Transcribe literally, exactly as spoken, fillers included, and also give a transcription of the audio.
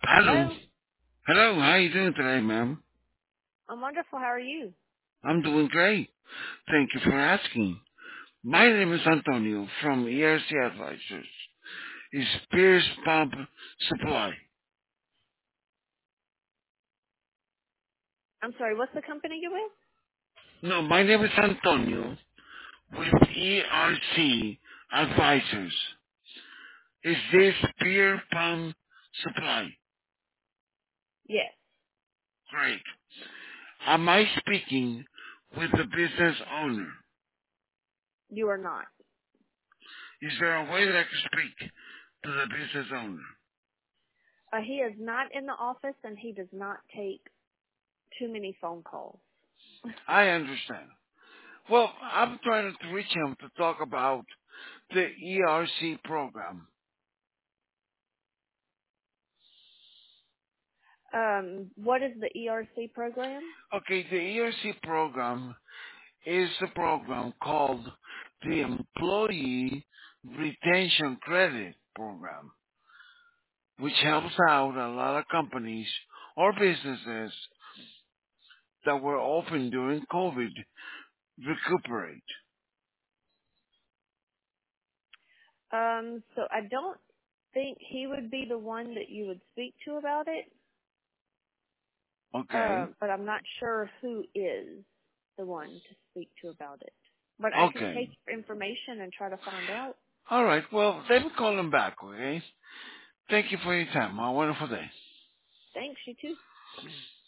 Hello. Hello. Hello, how you doing today, ma'am? I'm wonderful. How are you? I'm doing great. Thank you for asking. My name is Antonio from E R C Advisors. Is Pierce Pump Supply. I'm sorry. What's the company you're with? No, my name is Antonio with E R C Advisors. Is this Pierce Pump Supply? Yes. Great. Am I speaking with the business owner? You are not. Is there a way that I can speak to the business owner? Uh, he is not in the office, and he does not take too many phone calls. I understand. Well, I'm trying to reach him to talk about the E R C program. Um, what is the E R C program? Okay, the E R C program is a program called the Employee Retention Credit Program, which helps out a lot of companies or businesses that were open during COVID recuperate. Um, so I don't think he would be the one that you would speak to about it. Uh, Okay? but I'm not sure who is the one to speak to about it. But I can Okay. take your information and try to find out. All right. Well, let me call him back, okay? Thank you for your time. Have a wonderful day. Thanks, you too.